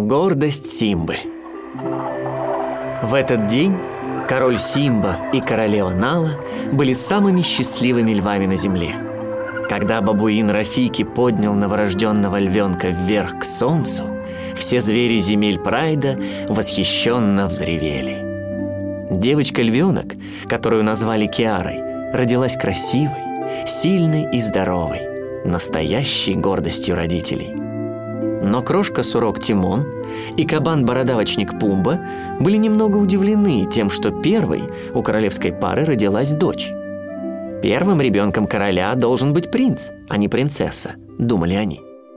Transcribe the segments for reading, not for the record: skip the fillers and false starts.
Гордость Симбы. В этот день король Симба и королева Нала были самыми счастливыми львами на земле. Когда бабуин Рафики поднял новорожденного львенка вверх к солнцу, все звери земель Прайда восхищенно взревели. Девочка-львенок, которую назвали Киарой, родилась красивой, сильной и здоровой, настоящей гордостью родителей. Но крошка-сурок Тимон и кабан-бородавочник Пумба были немного удивлены тем, что первой у королевской пары родилась дочь. Первым ребенком короля должен быть принц, а не принцесса, думали они.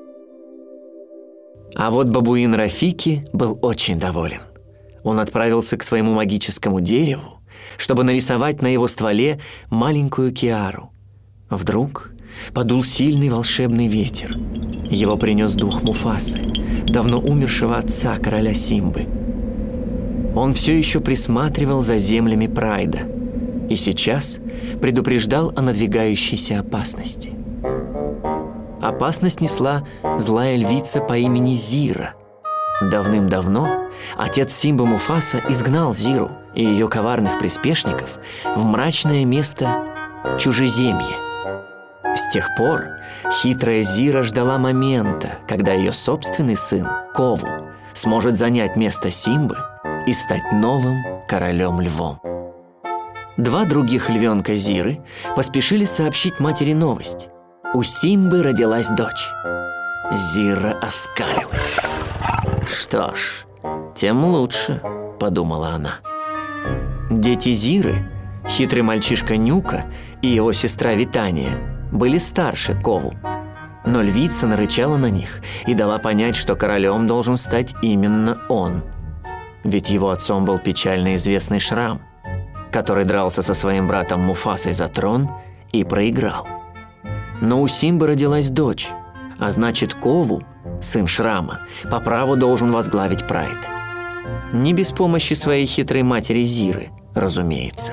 А вот бабуин Рафики был очень доволен. Он отправился к своему магическому дереву, чтобы нарисовать на его стволе маленькую Киару. Вдруг подул сильный волшебный ветер. Его принес дух Муфасы, давно умершего отца короля Симбы. Он все еще присматривал за землями Прайда и сейчас предупреждал о надвигающейся опасности. Опасность несла злая львица по имени Зира. Давным-давно отец Симбы Муфаса изгнал Зиру и ее коварных приспешников в мрачное место Чужеземье. С тех пор хитрая Зира ждала момента, когда ее собственный сын, Кову, сможет занять место Симбы и стать новым королем-львом. Два других львенка Зиры поспешили сообщить матери новость. У Симбы родилась дочь. Зира оскалилась. «Что ж, тем лучше», — подумала она. Дети Зиры, хитрый мальчишка Нюка и его сестра Витания, были старше Кову. Но львица нарычала на них и дала понять, что королем должен стать именно он. Ведь его отцом был печально известный Шрам, который дрался со своим братом Муфасой за трон и проиграл. Но у Симбы родилась дочь, а значит Кову, сын Шрама, по праву должен возглавить Прайд. Не без помощи своей хитрой матери Зиры, разумеется.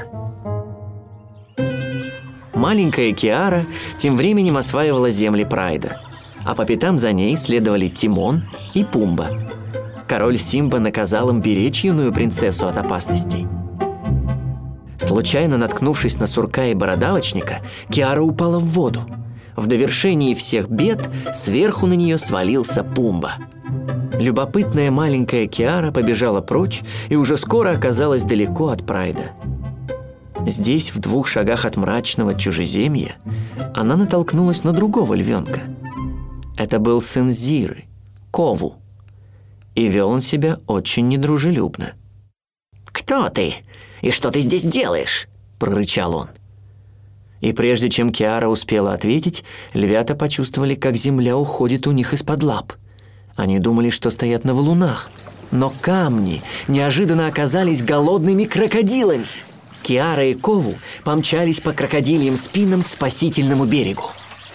Маленькая Киара тем временем осваивала земли Прайда, а по пятам за ней следовали Тимон и Пумба. Король Симба наказал им беречь юную принцессу от опасностей. Случайно наткнувшись на сурка и бородавочника, Киара упала в воду. В довершении всех бед сверху на нее свалился Пумба. Любопытная маленькая Киара побежала прочь и уже скоро оказалась далеко от Прайда. Здесь, в 2 шагах от мрачного Чужеземья, она натолкнулась на другого львенка. Это был сын Зиры, Кову. И вел он себя очень недружелюбно. «Кто ты? И что ты здесь делаешь?» – прорычал он. И прежде чем Киара успела ответить, львята почувствовали, как земля уходит у них из-под лап. Они думали, что стоят на валунах, но камни неожиданно оказались голодными крокодилами. Киара и Кову помчались по крокодильям спинам к спасительному берегу.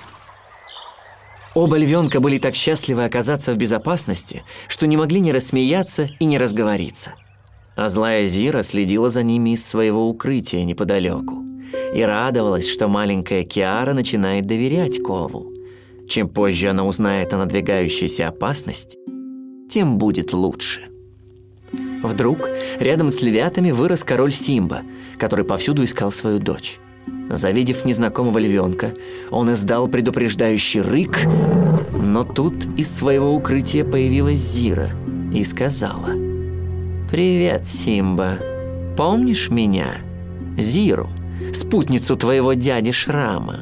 Оба львенка были так счастливы оказаться в безопасности, что не могли ни рассмеяться и не разговориться. А злая Зира следила за ними из своего укрытия неподалеку и радовалась, что маленькая Киара начинает доверять Кову. Чем позже она узнает о надвигающейся опасности, тем будет лучше. Вдруг рядом с львятами вырос король Симба, который повсюду искал свою дочь. Завидев незнакомого львенка, он издал предупреждающий рык, но тут из своего укрытия появилась Зира и сказала: «Привет, Симба. Помнишь меня? Зиру, спутницу твоего дяди Шрама».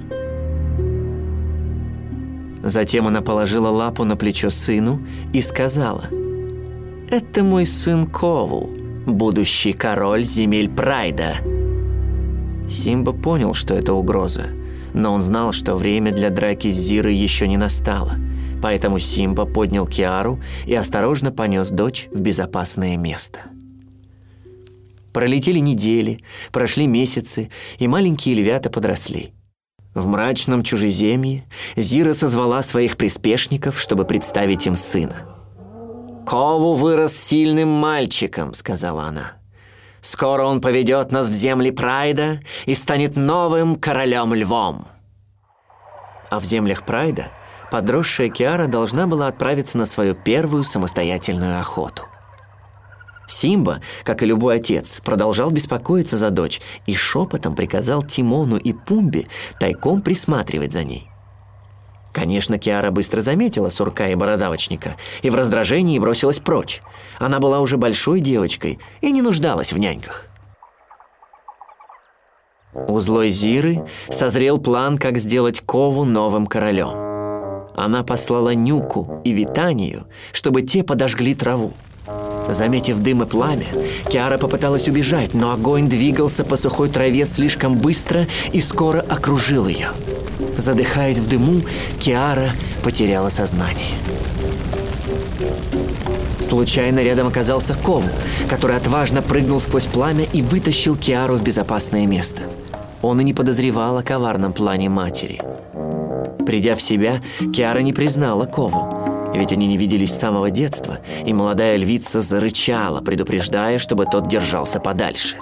Затем она положила лапу на плечо сыну и сказала: «Это мой сын Кову, будущий король земель Прайда». Симба понял, что это угроза, но он знал, что время для драки с Зирой еще не настало, поэтому Симба поднял Киару и осторожно понес дочь в безопасное место. Пролетели недели, прошли месяцы, и маленькие львята подросли. В мрачном Чужеземье Зира созвала своих приспешников, чтобы представить им сына. «Кову вырос сильным мальчиком», — сказала она. «Скоро он поведет нас в земли Прайда и станет новым королем-львом». А в землях Прайда подросшая Киара должна была отправиться на свою первую самостоятельную охоту. Симба, как и любой отец, продолжал беспокоиться за дочь и шепотом приказал Тимону и Пумбе тайком присматривать за ней. Конечно, Киара быстро заметила сурка и бородавочника и в раздражении бросилась прочь. Она была уже большой девочкой и не нуждалась в няньках. У злой Зиры созрел план, как сделать Кову новым королем. Она послала Нюку и Витанию, чтобы те подожгли траву. Заметив дым и пламя, Киара попыталась убежать, но огонь двигался по сухой траве слишком быстро и скоро окружил ее. Задыхаясь в дыму, Киара потеряла сознание. Случайно рядом оказался Кову, который отважно прыгнул сквозь пламя и вытащил Киару в безопасное место. Он и не подозревал о коварном плане матери. Придя в себя, Киара не признала Кову, ведь они не виделись с самого детства, и молодая львица зарычала, предупреждая, чтобы тот держался подальше.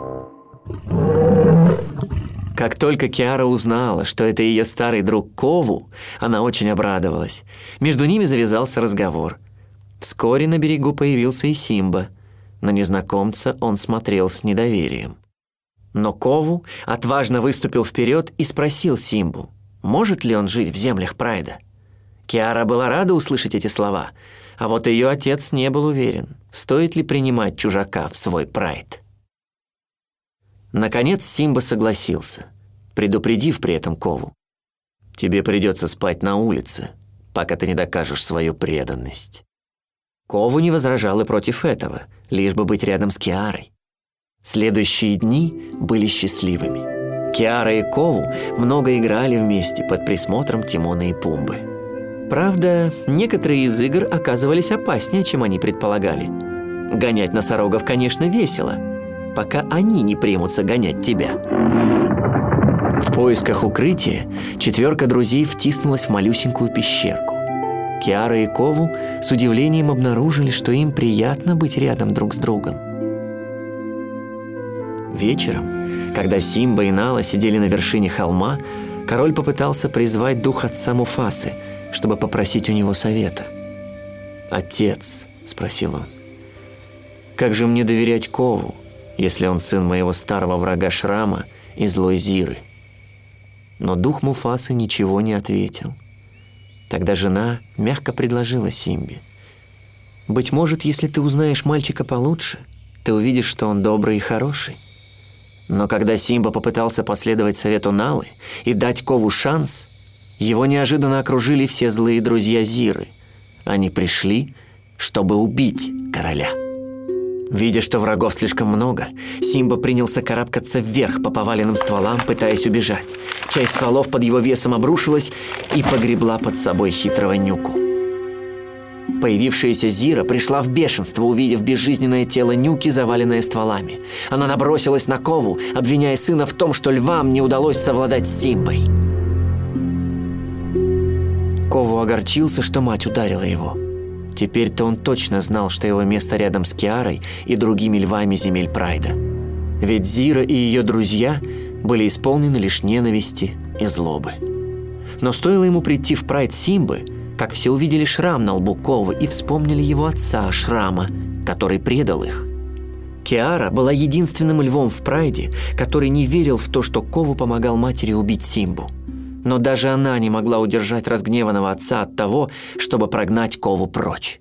Как только Киара узнала, что это ее старый друг Кову, она очень обрадовалась. Между ними завязался разговор. Вскоре на берегу появился и Симба. На незнакомца он смотрел с недоверием. Но Кову отважно выступил вперед и спросил Симбу, может ли он жить в землях Прайда. Киара была рада услышать эти слова, а вот ее отец не был уверен, стоит ли принимать чужака в свой Прайд. Наконец Симба согласился, предупредив при этом Кову. «Тебе придется спать на улице, пока ты не докажешь свою преданность». Кову не возражал и против этого, лишь бы быть рядом с Киарой. Следующие дни были счастливыми. Киара и Кову много играли вместе под присмотром Тимона и Пумбы. Правда, некоторые из игр оказывались опаснее, чем они предполагали. Гонять носорогов, конечно, весело, пока они не примутся гонять тебя. В поисках укрытия четверка друзей втиснулась в малюсенькую пещерку. Киара и Кову с удивлением обнаружили, что им приятно быть рядом друг с другом. Вечером, когда Симба и Нала сидели на вершине холма, король попытался призвать дух отца Муфасы, чтобы попросить у него совета. «Отец», — спросил он, — «как же мне доверять Кову, если он сын моего старого врага Шрама и злой Зиры?» Но дух Муфасы ничего не ответил. Тогда жена мягко предложила Симбе: «Быть может, если ты узнаешь мальчика получше, ты увидишь, что он добрый и хороший». Но когда Симба попытался последовать совету Налы и дать Кову шанс, его неожиданно окружили все злые друзья Зиры. Они пришли, чтобы убить короля. Видя, что врагов слишком много, Симба принялся карабкаться вверх по поваленным стволам, пытаясь убежать. Часть стволов под его весом обрушилась и погребла под собой хитрого Нюку. Появившаяся Зира пришла в бешенство, увидев безжизненное тело Нюки, заваленное стволами. Она набросилась на Кову, обвиняя сына в том, что львам не удалось совладать с Симбой. Кову огорчился, что мать ударила его. Теперь-то он точно знал, что его место рядом с Киарой и другими львами земель Прайда. Ведь Зира и ее друзья были исполнены лишь ненависти и злобы. Но стоило ему прийти в Прайд Симбы, как все увидели шрам на лбу Ковы и вспомнили его отца Шрама, который предал их. Киара была единственным львом в Прайде, который не верил в то, что Кову помогал матери убить Симбу. Но даже она не могла удержать разгневанного отца от того, чтобы прогнать Кову прочь.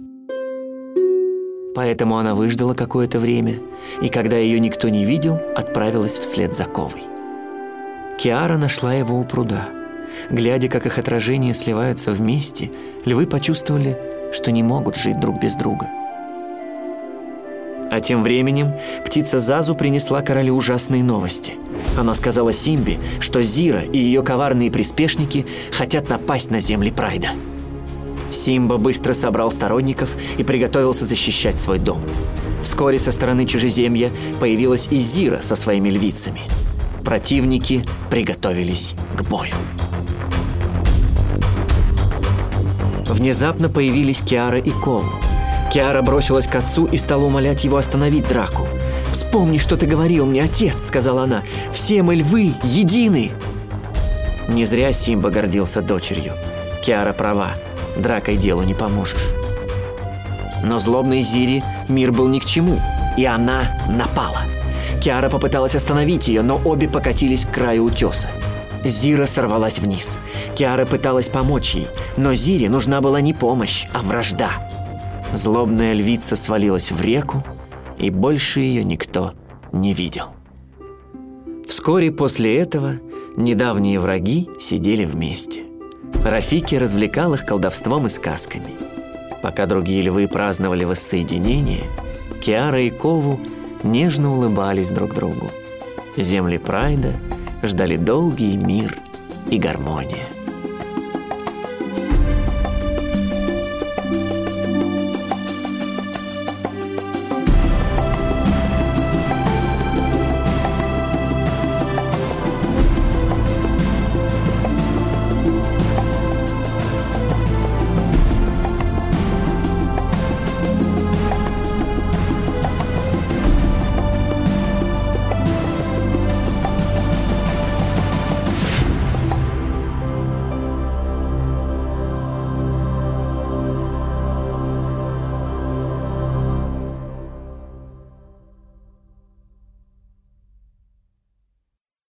Поэтому она выждала какое-то время, и когда ее никто не видел, отправилась вслед за Ковой. Киара нашла его у пруда. Глядя, как их отражения сливаются вместе, львы почувствовали, что не могут жить друг без друга. А тем временем птица Зазу принесла королю ужасные новости. Она сказала Симбе, что Зира и ее коварные приспешники хотят напасть на земли Прайда. Симба быстро собрал сторонников и приготовился защищать свой дом. Вскоре со стороны чужеземья появилась и Зира со своими львицами. Противники приготовились к бою. Внезапно появились Киара и Кову. Киара бросилась к отцу и стала умолять его остановить драку. «Вспомни, что ты говорил мне, отец», — сказала она. «Все мы львы едины». Не зря Симба гордился дочерью. Киара права, дракой делу не поможешь. Но злобной Зире мир был ни к чему, и она напала. Киара попыталась остановить ее, но обе покатились к краю утеса. Зира сорвалась вниз. Киара пыталась помочь ей, но Зире нужна была не помощь, а вражда. Злобная львица свалилась в реку, и больше ее никто не видел. Вскоре после этого недавние враги сидели вместе. Рафики развлекал их колдовством и сказками. Пока другие львы праздновали воссоединение, Киара и Кову нежно улыбались друг другу. Земли Прайда ждали долгий мир и гармония.